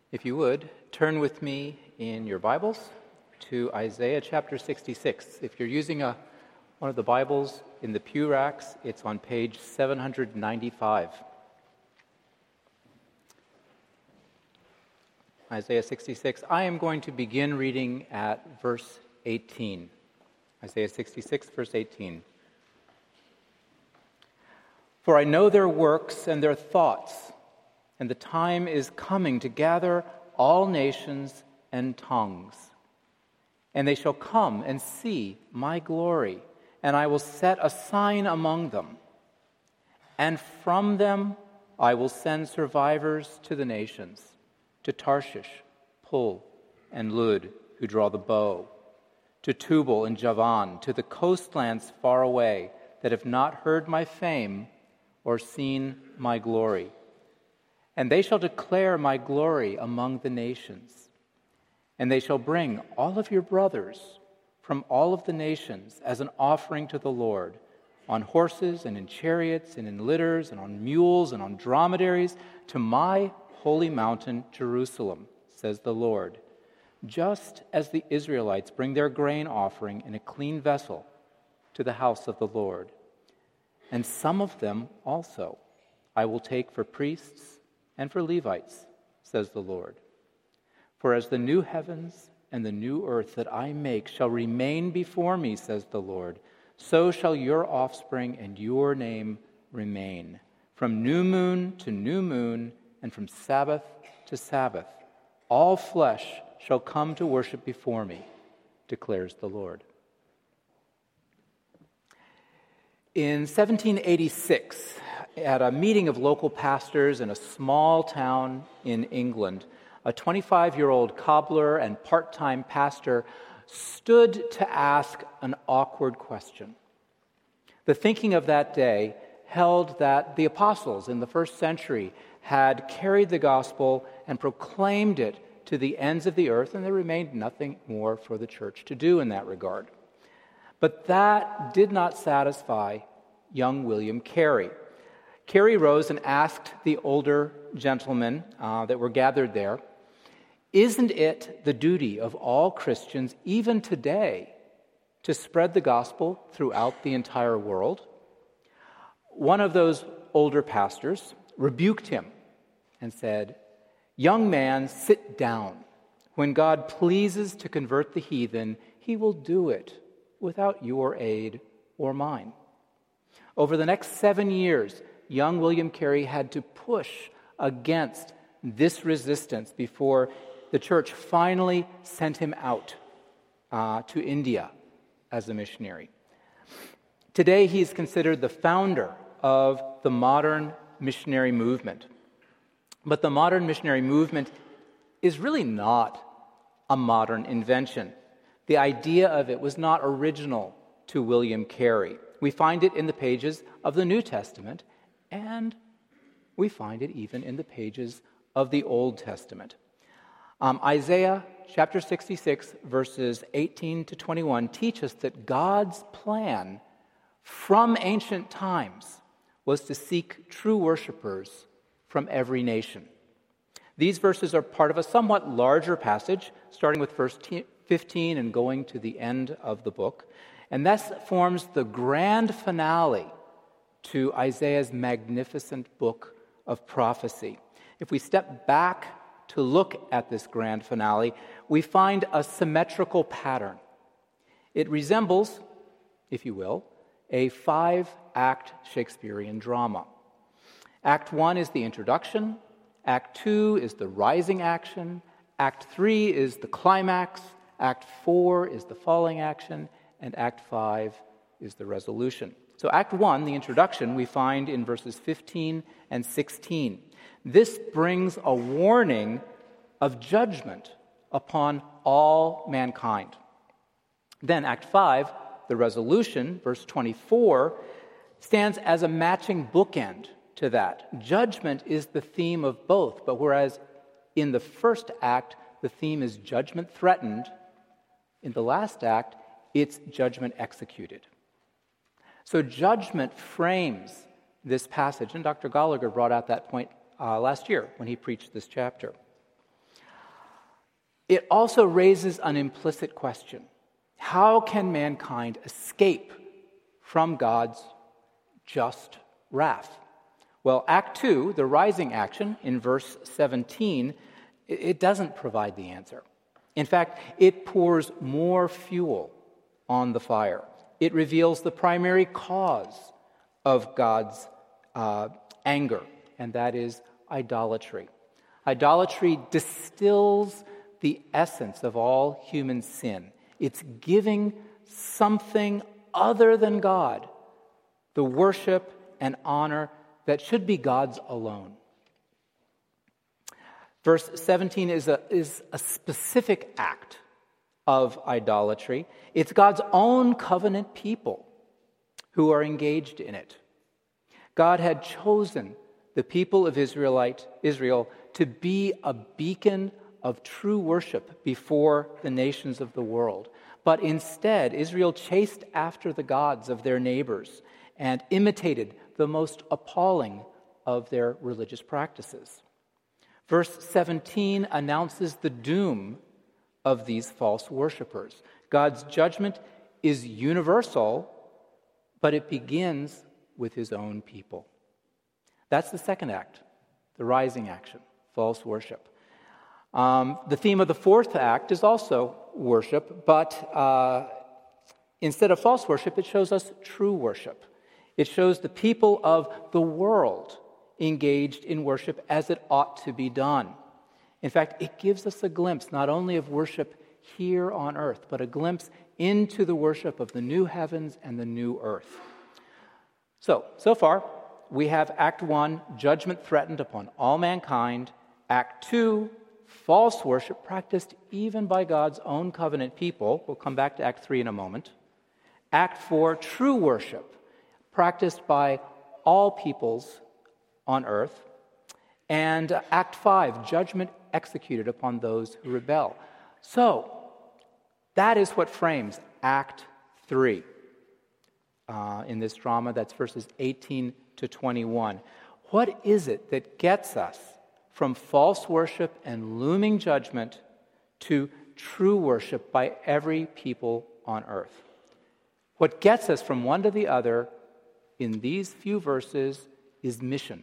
If you would, turn with me in your Bibles to Isaiah chapter 66. If you're using one of the Bibles in the pew racks, it's on page 795. Isaiah 66. I am going to begin reading at verse 18. Isaiah 66, verse 18. For I know their works and their thoughts, and the time is coming to gather all nations and tongues. And they shall come and see my glory, and I will set a sign among them. And from them I will send survivors to the nations, to Tarshish, Pul, and Lud, who draw the bow, to Tubal and Javan, to the coastlands far away, that have not heard my fame or seen my glory. And they shall declare my glory among the nations. And they shall bring all of your brothers from all of the nations as an offering to the Lord, on horses and in chariots and in litters and on mules and on dromedaries, to my holy mountain Jerusalem, says the Lord, just as the Israelites bring their grain offering in a clean vessel to the house of the Lord. And some of them also I will take for priests and for Levites, says the Lord. For as the new heavens and the new earth that I make shall remain before me, says the Lord, so shall your offspring and your name remain. From new moon to new moon, and from Sabbath to Sabbath, all flesh shall come to worship before me, declares the Lord. In 1786, at a meeting of local pastors in a small town in England, a 25-year-old cobbler and part-time pastor stood to ask an awkward question. The thinking of that day held that the apostles in the first century had carried the gospel and proclaimed it to the ends of the earth, and there remained nothing more for the church to do in that regard. But that did not satisfy young William Carey. Carey rose and asked the older gentlemen that were gathered there, "Isn't it the duty of all Christians, even today, to spread the gospel throughout the entire world?" One of those older pastors rebuked him and said, "Young man, sit down. When God pleases to convert the heathen, he will do it without your aid or mine." Over the next 7 years, young William Carey had to push against this resistance before the church finally sent him out to India as a missionary. Today, he is considered the founder of the modern missionary movement. But the modern missionary movement is really not a modern invention. The idea of it was not original to William Carey. We find it in the pages of the New Testament, and we find it even in the pages of the Old Testament. Isaiah chapter 66, verses 18 to 21 teach us that God's plan from ancient times was to seek true worshipers from every nation. These verses are part of a somewhat larger passage, starting with verse 15 and going to the end of the book. And this forms the grand finale to Isaiah's magnificent book of prophecy. If we step back to look at this grand finale, we find a symmetrical pattern. It resembles, if you will, a 5-act Shakespearean drama. Act 1 is the introduction, Act 2 is the rising action, Act 3 is the climax, Act 4 is the falling action, and Act 5 is the resolution. So Act 1, the introduction, we find in verses 15 and 16. This brings a warning of judgment upon all mankind. Then Act 5, the resolution, verse 24, stands as a matching bookend to that. Judgment is the theme of both, but whereas in the first act, the theme is judgment threatened, in the last act, it's judgment executed. So judgment frames this passage, and Dr. Gallagher brought out that point last year when he preached this chapter. it also raises an implicit question. How can mankind escape from God's just wrath? Well, Act 2, the rising action in verse 17, it doesn't provide the answer. In fact, it pours more fuel on the fire. It reveals the primary cause of God's anger, and that is idolatry. Idolatry distills the essence of all human sin. It's giving something other than God the worship and honor that should be God's alone. Verse 17 is a specific act of idolatry. It's God's own covenant people who are engaged in it. God had chosen the people of Israel to be a beacon of true worship before the nations of the world. But instead, Israel chased after the gods of their neighbors and imitated the most appalling of their religious practices. Verse 17 announces the doom of these false worshipers. God's judgment is universal, but it begins with his own people. That's the second act, the rising action, false worship. The theme of the fourth act is also worship, but instead of false worship, it shows us true worship. It shows the people of the world engaged in worship as it ought to be done. In fact, it gives us a glimpse not only of worship here on earth, but a glimpse into the worship of the new heavens and the new earth. So far, we have Act 1, judgment threatened upon all mankind. Act 2, false worship practiced even by God's own covenant people. We'll come back to Act 3 in a moment. Act 4, true worship practiced by all peoples on earth. And Act 5, judgment executed upon those who rebel. So, that is what frames Act 3 in this drama. That's verses 18 to 21. What is it that gets us from false worship and looming judgment to true worship by every people on earth? What gets us from one to the other in these few verses is mission.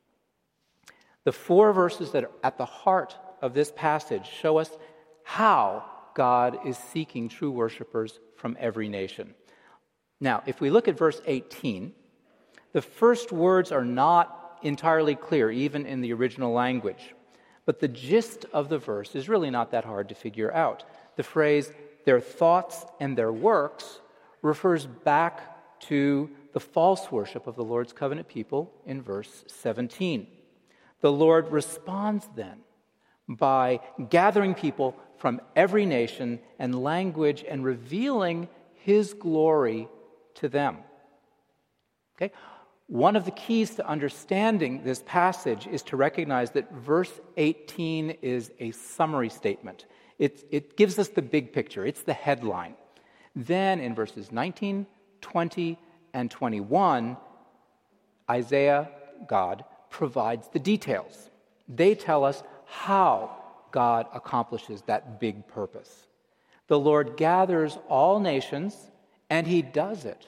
The 4 verses that are at the heart of this passage show us how God is seeking true worshipers from every nation. Now, if we look at verse 18, the first words are not entirely clear, even in the original language. But the gist of the verse is really not that hard to figure out. The phrase, their thoughts and their works, refers back to the false worship of the Lord's covenant people in verse 17. The Lord responds then by gathering people from every nation and language and revealing his glory to them. Okay? One of the keys to understanding this passage is to recognize that verse 18 is a summary statement. It gives us the big picture. It's the headline. Then in verses 19, 20, and 21, Isaiah, God, provides the details. They tell us how God accomplishes that big purpose. The Lord gathers all nations, and he does it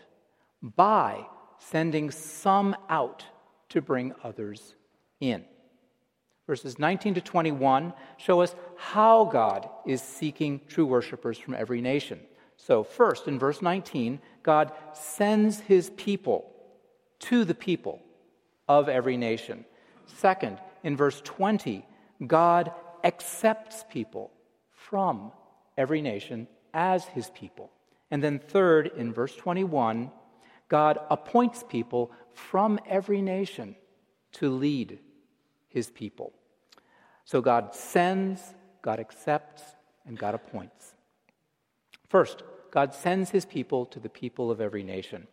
by sending some out to bring others in. Verses 19 to 21 show us how God is seeking true worshipers from every nation. So first, in verse 19, God sends his people to the people of every nation. Second, in verse 20, God accepts people from every nation as his people. And then third, in verse 21, God appoints people from every nation to lead his people. So God sends, God accepts, and God appoints. First, God sends his people to the people of every nation.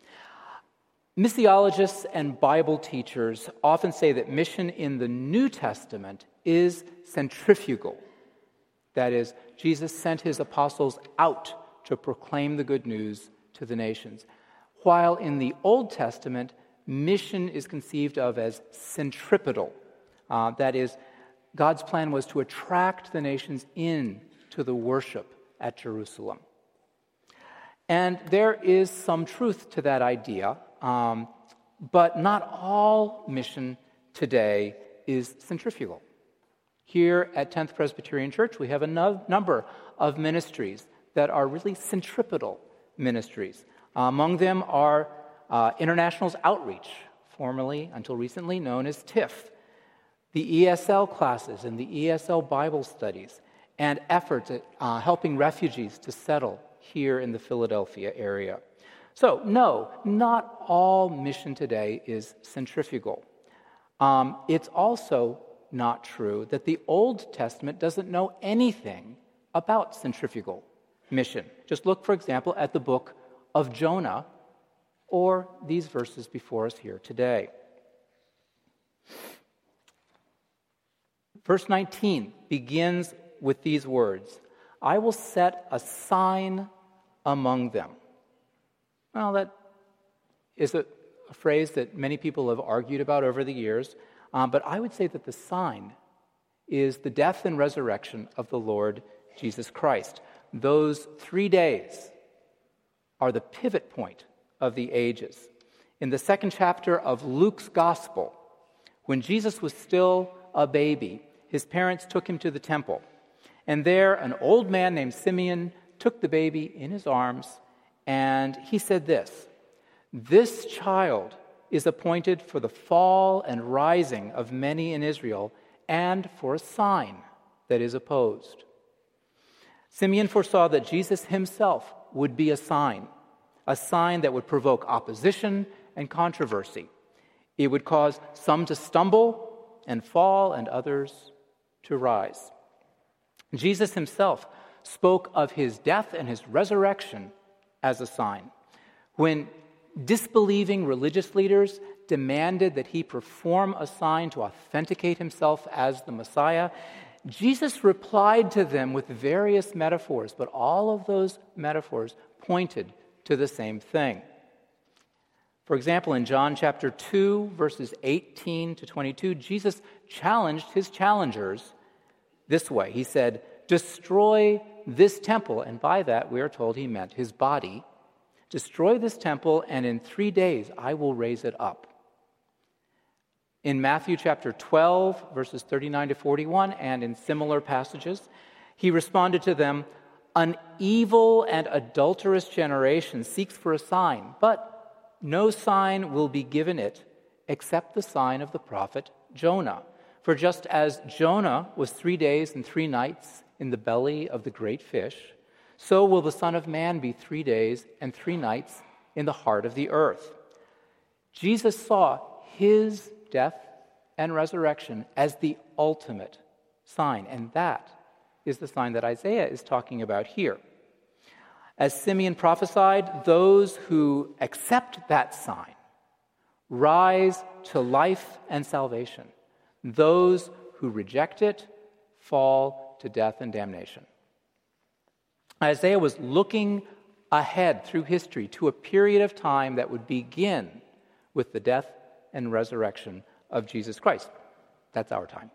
Missiologists and Bible teachers often say that mission in the New Testament is centrifugal. That is, Jesus sent his apostles out to proclaim the good news to the nations. While in the Old Testament, mission is conceived of as centripetal. That is, God's plan was to attract the nations in to the worship at Jerusalem. And there is some truth to that idea, but not all mission today is centrifugal. Here at 10th Presbyterian Church, we have a number of ministries that are really centripetal ministries. Among them are Internationals Outreach, formerly, until recently, known as TIFF, the ESL classes and the ESL Bible studies, and efforts at helping refugees to settle here in the Philadelphia area. So, no, not all mission today is centrifugal. It's also not true that the Old Testament doesn't know anything about centrifugal mission. Just look, for example, at the book of Jonah or these verses before us here today. Verse 19 begins with these words, "I will set a sign among them." Well, that is a phrase that many people have argued about over the years, but I would say that the sign is the death and resurrection of the Lord Jesus Christ. Those 3 days are the pivot point of the ages. In the second chapter of Luke's Gospel, when Jesus was still a baby, his parents took him to the temple. And there, an old man named Simeon took the baby in his arms, and he said this, "This child is appointed for the fall and rising of many in Israel, and for a sign that is opposed." Simeon foresaw that Jesus himself would be a sign that would provoke opposition and controversy. It would cause some to stumble and fall and others to rise. Jesus himself spoke of his death and his resurrection as a sign. When disbelieving religious leaders demanded that he perform a sign to authenticate himself as the Messiah, Jesus replied to them with various metaphors, but all of those metaphors pointed to the same thing. For example, in John chapter 2, verses 18 to 22, Jesus challenged his challengers this way. He said, "Destroy this temple," and by that we are told he meant his body. "Destroy this temple, and in 3 days I will raise it up." In Matthew chapter 12, verses 39 to 41, and in similar passages, he responded to them, "An evil and adulterous generation seeks for a sign, but no sign will be given it except the sign of the prophet Jonah. For just as Jonah was 3 days and 3 nights in the belly of the great fish, so will the Son of Man be 3 days and 3 nights in the heart of the earth." Jesus saw his death and resurrection as the ultimate sign, and that is the sign that Isaiah is talking about here. As Simeon prophesied, those who accept that sign rise to life and salvation. Those who reject it fall to death and damnation. Isaiah was looking ahead through history to a period of time that would begin with the death and resurrection of Jesus Christ. That's our time.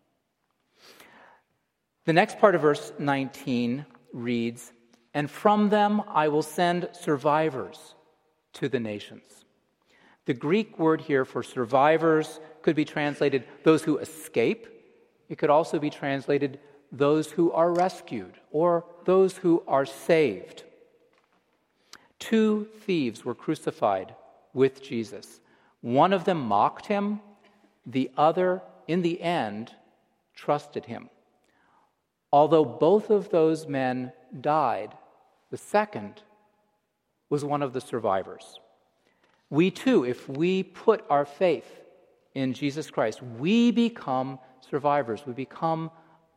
The next part of verse 19 reads, "And from them I will send survivors to the nations." The Greek word here for survivors could be translated those who escape. It could also be translated those who are rescued or those who are saved. 2 thieves were crucified with Jesus. One of them mocked him. The other, in the end, trusted him. Although both of those men died, the second was one of the survivors. We too, if we put our faith in Jesus Christ, we become survivors. We become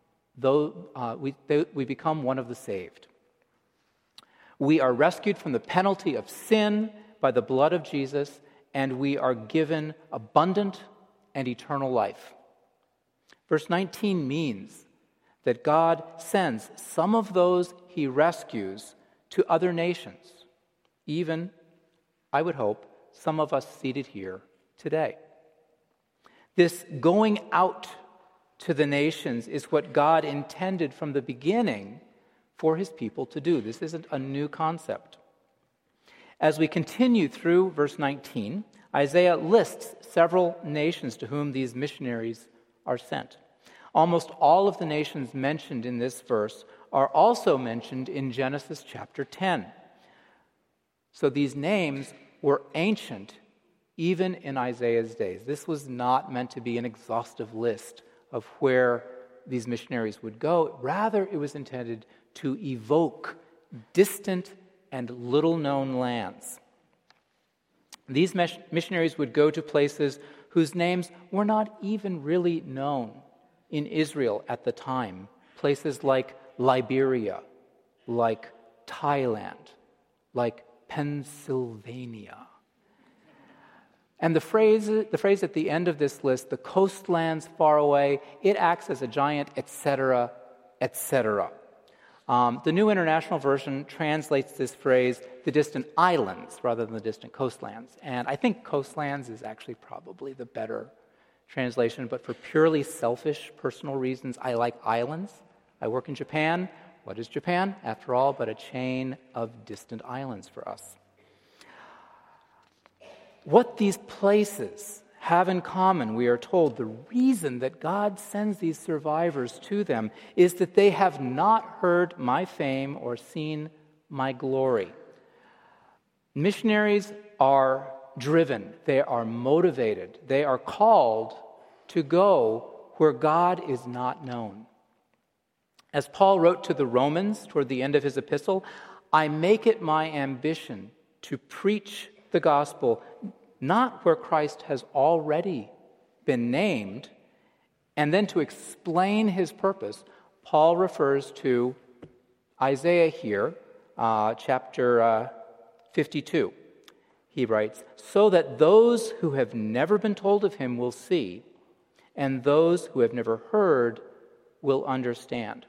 one of the saved. We are rescued from the penalty of sin by the blood of Jesus, and we are given abundant and eternal life. Verse 19 means that God sends some of those he rescues to other nations, even, I would hope, some of us seated here today. This going out to the nations is what God intended from the beginning for his people to do. This isn't a new concept. As we continue through verse 19, Isaiah lists several nations to whom these missionaries are sent. Almost all of the nations mentioned in this verse are also mentioned in Genesis chapter 10. So these names were ancient even in Isaiah's days. This was not meant to be an exhaustive list of where these missionaries would go. Rather, it was intended to evoke distant and little-known lands. These missionaries would go to places whose names were not even really known in Israel at the time. Places like Liberia, like Thailand, like Pennsylvania. And the phrase at the end of this list, the coastlands far away, it acts as a giant etc., etc. The New International Version translates this phrase, the distant islands, rather than the distant coastlands. And I think coastlands is actually probably the better translation, but for purely selfish personal reasons, I like islands. I work in Japan. What is Japan? After all, but a chain of distant islands for us. What these places have in common, we are told, the reason that God sends these survivors to them is that they have not heard my fame or seen my glory. Missionaries are driven, they are motivated, they are called to go where God is not known. As Paul wrote to the Romans toward the end of his epistle, I make it my ambition to preach the gospel not where Christ has already been named, and then to explain his purpose. Paul refers to Isaiah here, chapter 52. He writes, so that those who have never been told of him will see, and those who have never heard will understand.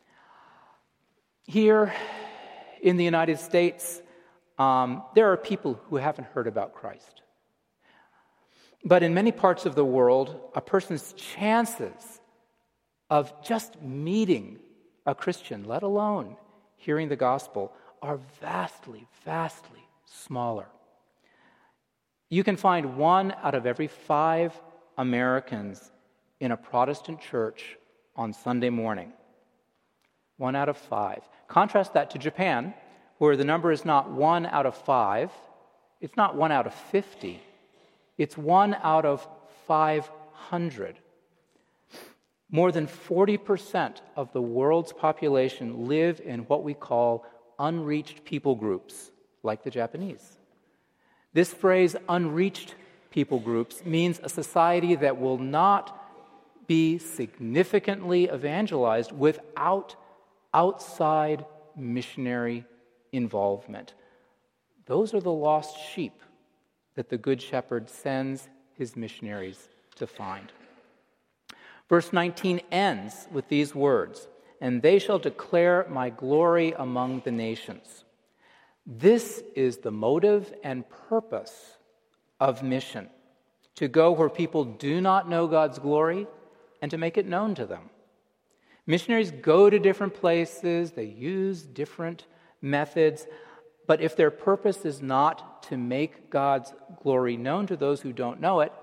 Here in the United States, there are people who haven't heard about Christ. But in many parts of the world, a person's chances of just meeting a Christian, let alone hearing the gospel, are vastly, vastly smaller. You can find 1 out of every 5 Americans in a Protestant church on Sunday morning. 1 out of 5. Contrast that to Japan, where the number is not 1 out of 5, it's not 1 out of 50, it's 1 out of 500. More than 40% of the world's population live in what we call unreached people groups, like the Japanese. This phrase, unreached people groups, means a society that will not be significantly evangelized without outside missionary involvement. Those are the lost sheep that the Good Shepherd sends his missionaries to find. Verse 19 ends with these words, and they shall declare my glory among the nations. This is the motive and purpose of mission, to go where people do not know God's glory and to make it known to them. Missionaries go to different places, they use different methods, but if their purpose is not to make God's glory known to those who don't know it,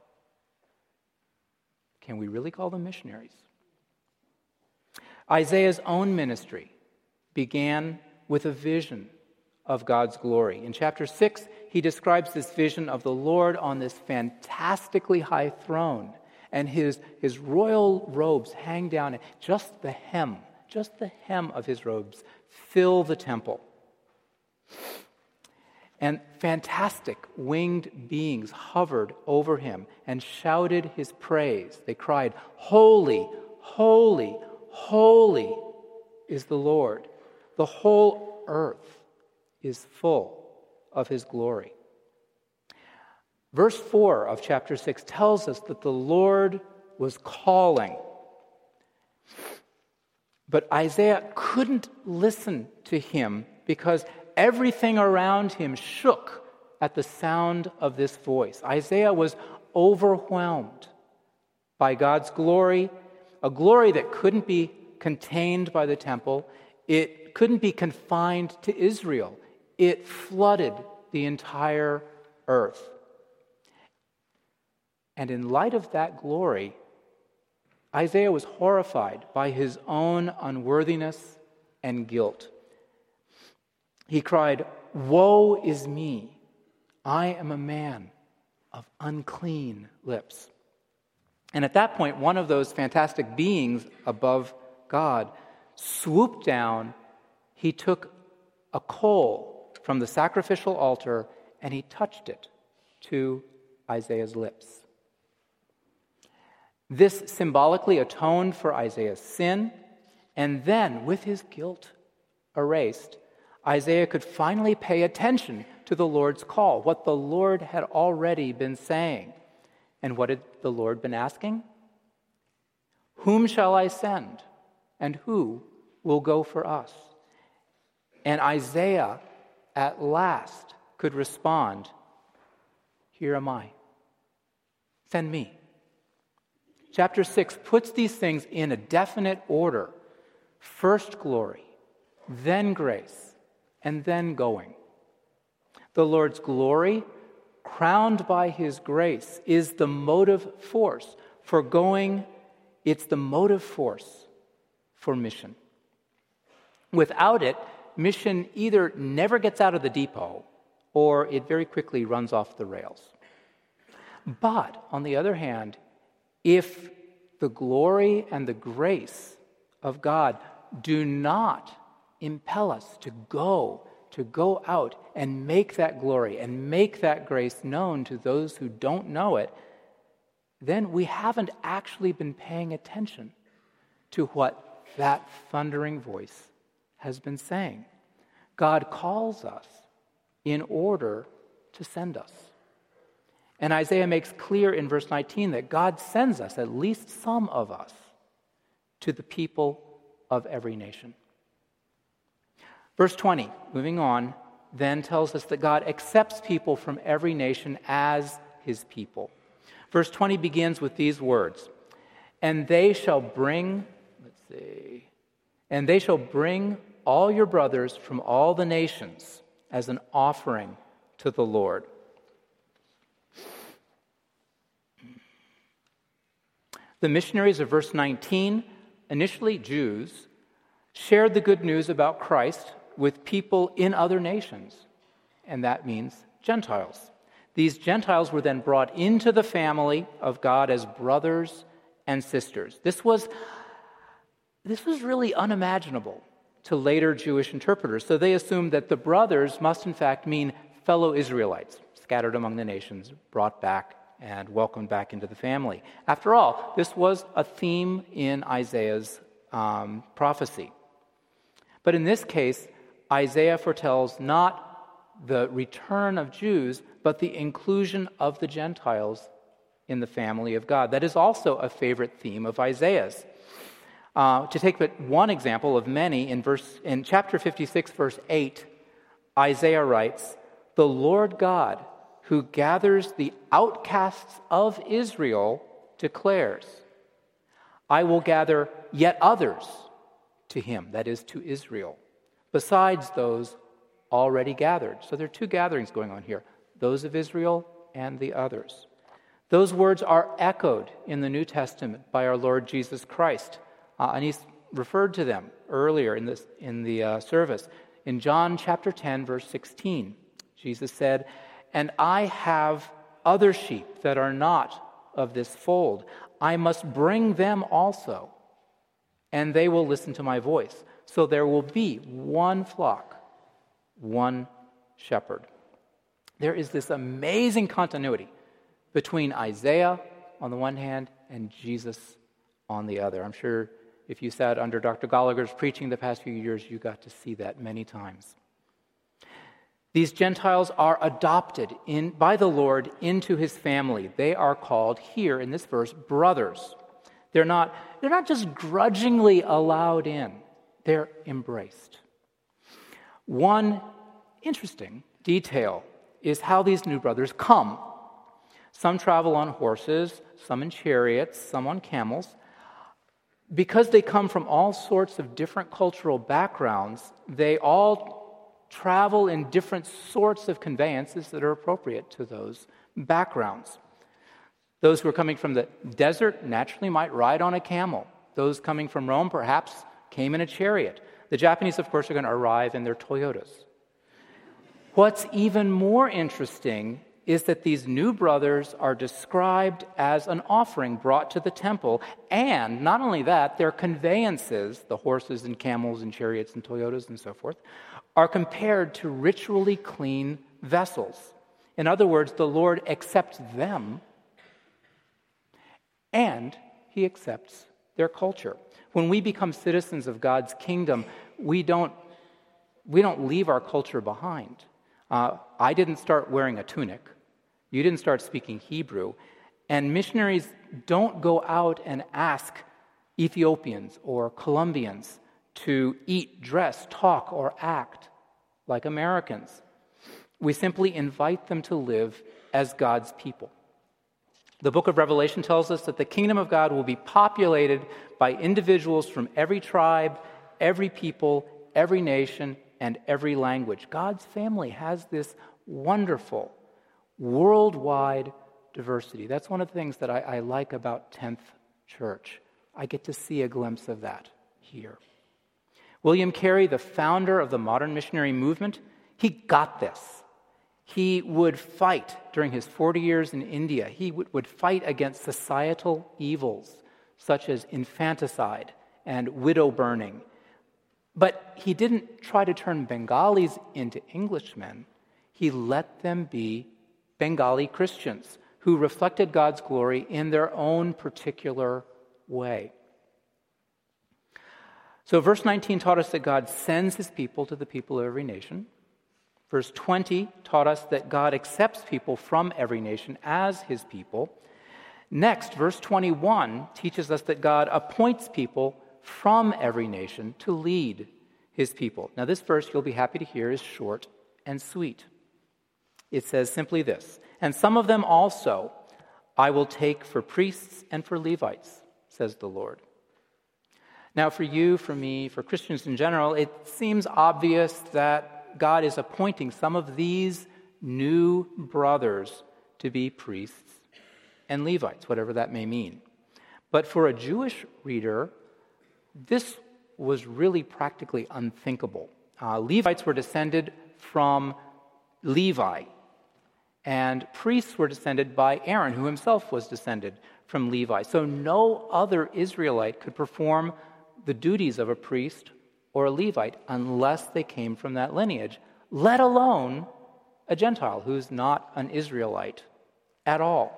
can we really call them missionaries? Isaiah's own ministry began with a vision of God's glory. In chapter 6, he describes this vision of the Lord on this fantastically high throne, and his royal robes hang down, and just the hem of his robes fill the temple. And fantastic winged beings hovered over him and shouted his praise. They cried, "Holy, holy, holy is the Lord. The whole earth is full of his glory." Verse 4 of chapter 6 tells us that the Lord was calling. But Isaiah couldn't listen to him because everything around him shook at the sound of this voice. Isaiah was overwhelmed by God's glory, a glory that couldn't be contained by the temple. it couldn't be confined to Israel. It flooded the entire earth. And in light of that glory, Isaiah was horrified by his own unworthiness and guilt. He cried, "Woe is me! I am a man of unclean lips." And at that point, one of those fantastic beings above God swooped down. He took a coal from the sacrificial altar and he touched it to Isaiah's lips. This symbolically atoned for Isaiah's sin, and then, with his guilt erased, Isaiah could finally pay attention to the Lord's call, what the Lord had already been saying. And what had the Lord been asking? "Whom shall I send? And who will go for us?" And Isaiah, at last, could respond, "Here am I. Send me." Chapter 6 puts these things in a definite order. First glory, then grace, and then going. The Lord's glory, crowned by his grace, is the motive force for going. It's the motive force for mission. Without it, mission either never gets out of the depot or it very quickly runs off the rails. But, on the other hand, if the glory and the grace of God do not impel us to go out and make that glory and make that grace known to those who don't know it, then we haven't actually been paying attention to what that thundering voice has been saying. God calls us in order to send us. And Isaiah makes clear in verse 19 that God sends us, at least some of us, to the people of every nation. Verse 20, moving on, then tells us that God accepts people from every nation as his people. Verse 20 begins with these words, and they shall bring all your brothers from all the nations as an offering to the Lord. The missionaries of verse 19, initially Jews, shared the good news about Christ with people in other nations, and that means Gentiles. These Gentiles were then brought into the family of God as brothers and sisters. This was really unimaginable to later Jewish interpreters, so they assumed that the brothers must in fact mean fellow Israelites, scattered among the nations, brought back and welcomed back into the family. After all, this was a theme in Isaiah's prophecy. But in this case, Isaiah foretells not the return of Jews, but the inclusion of the Gentiles in the family of God. That is also a favorite theme of Isaiah's. To take but one example of many, in chapter 56, verse 8, Isaiah writes, "The Lord God, who gathers the outcasts of Israel, declares, I will gather yet others to him," that is, to Israel, "besides those already gathered." So there are two gatherings going on here, those of Israel and the others. Those words are echoed in the New Testament by our Lord Jesus Christ, and he's referred to them earlier in the service. In John chapter 10, verse 16, Jesus said, "And I have other sheep that are not of this fold. I must bring them also, and they will listen to my voice. So there will be one flock, one shepherd." There is this amazing continuity between Isaiah on the one hand and Jesus on the other. I'm sure if you sat under Dr. Gallagher's preaching the past few years, you got to see that many times. These Gentiles are adopted by the Lord into his family. They are called here in this verse brothers. They're not just grudgingly allowed in. They're embraced. One interesting detail is how these new brothers come. Some travel on horses, some in chariots, some on camels. because they come from all sorts of different cultural backgrounds, they all travel in different sorts of conveyances that are appropriate to those backgrounds. Those who are coming from the desert naturally might ride on a camel. Those coming from Rome perhaps came in a chariot. The Japanese, of course, are going to arrive in their Toyotas. What's even more interesting is that these new brothers are described as an offering brought to the temple, and not only that, their conveyances, the horses and camels and chariots and Toyotas and so forth, are compared to ritually clean vessels. In other words, the Lord accepts them, and He accepts their culture. When we become citizens of God's kingdom, we don't leave our culture behind. I didn't start wearing a tunic. You didn't start speaking Hebrew. And missionaries don't go out and ask Ethiopians or Colombians to eat, dress, talk, or act like Americans. We simply invite them to live as God's people. The book of Revelation tells us that the kingdom of God will be populated by individuals from every tribe, every people, every nation, and every language. God's family has this wonderful, worldwide diversity. That's one of the things that I like about 10th Church. I get to see a glimpse of that here. William Carey, the founder of the modern missionary movement, he got this. He would fight during his 40 years in India. He would fight against societal evils such as infanticide and widow burning. But he didn't try to turn Bengalis into Englishmen. He let them be Bengali Christians who reflected God's glory in their own particular way. So verse 19 taught us that God sends His people to the people of every nation. Verse 20 taught us that God accepts people from every nation as His people. Next, verse 21 teaches us that God appoints people from every nation to lead His people. Now, this verse, you'll be happy to hear, is short and sweet. It says simply this, "And some of them also I will take for priests and for Levites, says the Lord." Now, for you, for me, for Christians in general, it seems obvious that God is appointing some of these new brothers to be priests and Levites, whatever that may mean. But for a Jewish reader, this was really practically unthinkable. Levites were descended from Levi, and priests were descended by Aaron, who himself was descended from Levi. So no other Israelite could perform the duties of a priest or a Levite unless they came from that lineage, let alone a Gentile who's not an Israelite at all.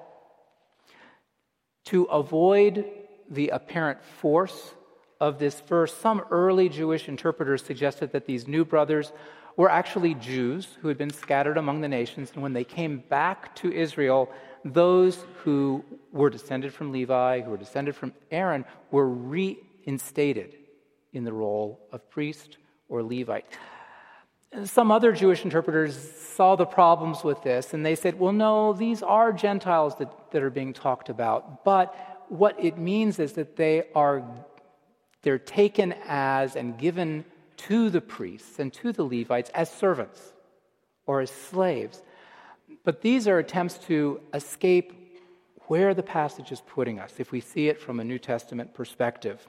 To avoid the apparent force of this verse, some early Jewish interpreters suggested that these new brothers were actually Jews who had been scattered among the nations, and when they came back to Israel, those who were descended from Levi, who were descended from Aaron, were reinstated in the role of priest or Levite. Some other Jewish interpreters saw the problems with this, and they said, well, no, these are Gentiles that are being talked about, but what it means is that they're taken as and given to the priests and to the Levites as servants or as slaves. But these are attempts to escape where the passage is putting us, if we see it from a New Testament perspective.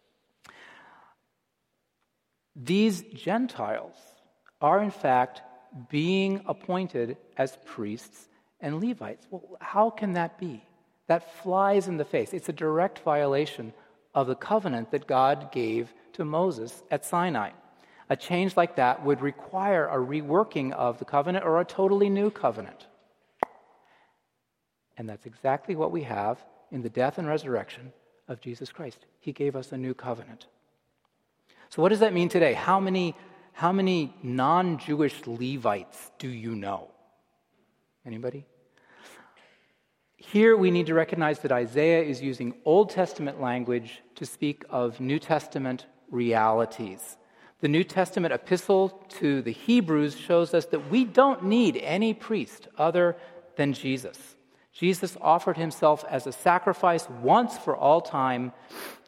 These Gentiles are, in fact, being appointed as priests and Levites. Well, how can that be? That flies in the face. It's a direct violation of the covenant that God gave to Moses at Sinai. A change like that would require a reworking of the covenant or a totally new covenant. And that's exactly what we have in the death and resurrection of Jesus Christ. He gave us a new covenant. So what does that mean today? How many non-Jewish Levites do you know? Anybody? Here we need to recognize that Isaiah is using Old Testament language to speak of New Testament realities. The New Testament epistle to the Hebrews shows us that we don't need any priest other than Jesus. Jesus offered himself as a sacrifice once for all time,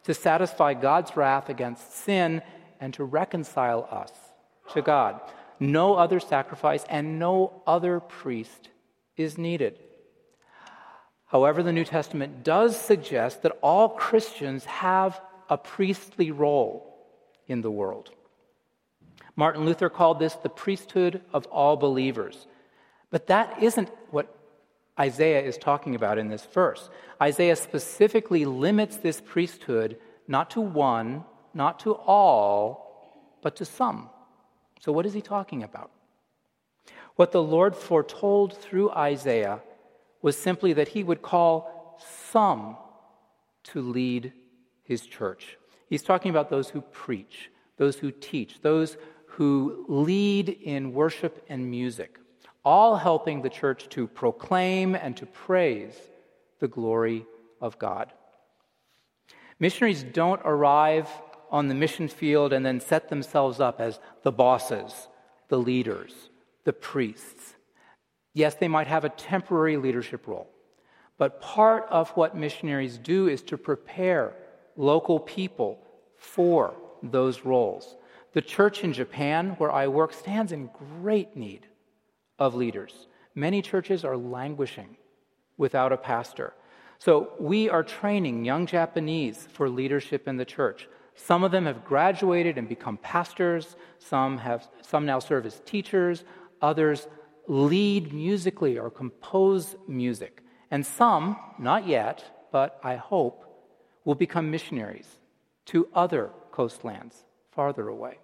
to satisfy God's wrath against sin and to reconcile us to God. No other sacrifice and no other priest is needed. However, the New Testament does suggest that all Christians have a priestly role in the world. Martin Luther called this the priesthood of all believers. But that isn't what Isaiah is talking about in this verse. Isaiah specifically limits this priesthood not to one, not to all, but to some. So what is he talking about? What the Lord foretold through Isaiah was simply that he would call some to lead his church. He's talking about those who preach, those who teach, those who lead in worship and music, all helping the church to proclaim and to praise the glory of God. Missionaries don't arrive on the mission field and then set themselves up as the bosses, the leaders, the priests. Yes, they might have a temporary leadership role, but part of what missionaries do is to prepare local people for those roles. The church in Japan, where I work, stands in great need of leaders. Many churches are languishing without a pastor. So we are training young Japanese for leadership in the church. Some of them have graduated and become pastors. Some now serve as teachers. Others lead musically or compose music. And some, not yet, but I hope, will become missionaries to other coastlands farther away.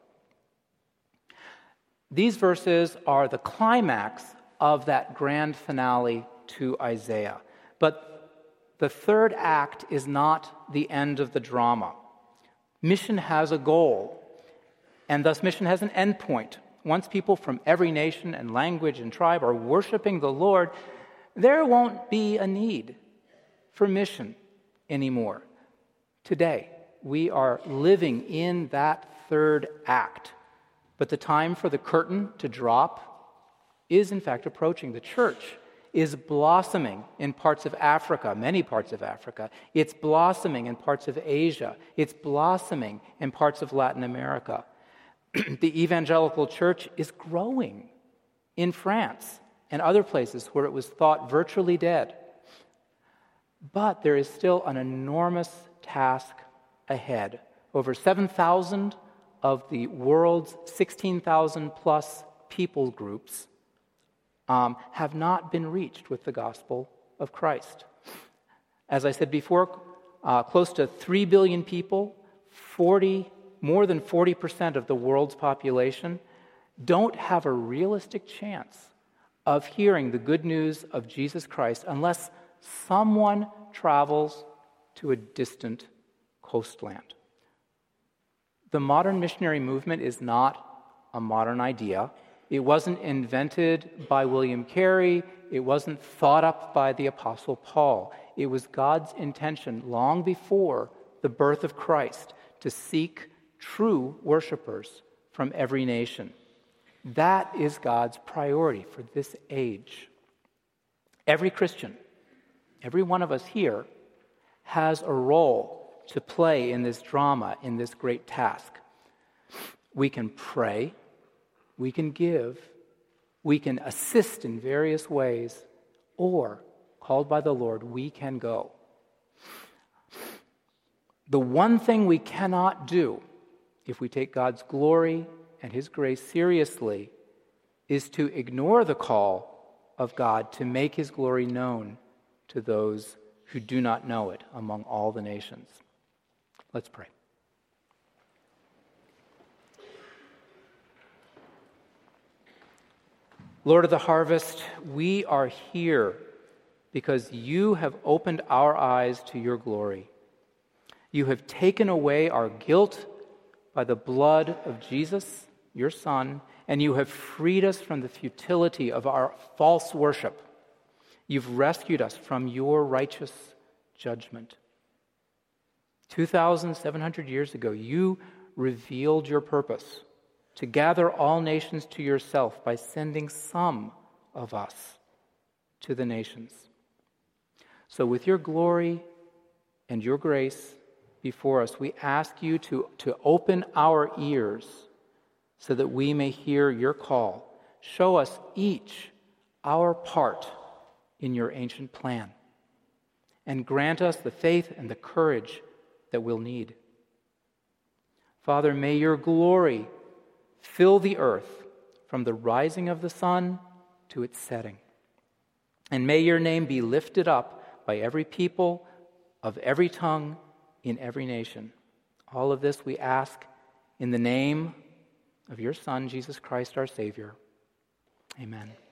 These verses are the climax of that grand finale to Isaiah. But the third act is not the end of the drama. Mission has a goal, and thus mission has an endpoint. Once people from every nation and language and tribe are worshiping the Lord, there won't be a need for mission anymore. Today, we are living in that third act. But the time for the curtain to drop is, in fact, approaching. The church is blossoming in parts of Africa, many parts of Africa. It's blossoming in parts of Asia. It's blossoming in parts of Latin America. The evangelical church is growing in France and other places where it was thought virtually dead. But there is still an enormous task ahead. Over 7,000 of the world's 16,000 plus people groups have not been reached with the gospel of Christ. As I said before, close to 3 billion people, more than 40% of the world's population, don't have a realistic chance of hearing the good news of Jesus Christ unless someone travels to a distant coastland. The modern missionary movement is not a modern idea. It wasn't invented by William Carey. It wasn't thought up by the Apostle Paul. It was God's intention long before the birth of Christ to seek true worshipers from every nation. That is God's priority for this age. Every Christian, every one of us here, has a role to play in this drama, in this great task. We can pray, we can give, we can assist in various ways, or, called by the Lord, we can go. The one thing we cannot do, if we take God's glory and His grace seriously, is to ignore the call of God to make His glory known to those who do not know it among all the nations. Let's pray. Lord of the harvest, we are here because you have opened our eyes to your glory. You have taken away our guilt by the blood of Jesus, your Son, and you have freed us from the futility of our false worship. You've rescued us from your righteous judgment. 2,700 years ago, you revealed your purpose to gather all nations to yourself by sending some of us to the nations. So with your glory and your grace before us, we ask you to open our ears so that we may hear your call. Show us each our part in your ancient plan, and grant us the faith and the courage that we'll need. Father, may your glory fill the earth from the rising of the sun to its setting. And may your name be lifted up by every people, of every tongue, in every nation. All of this we ask in the name of your Son, Jesus Christ, our Savior. Amen.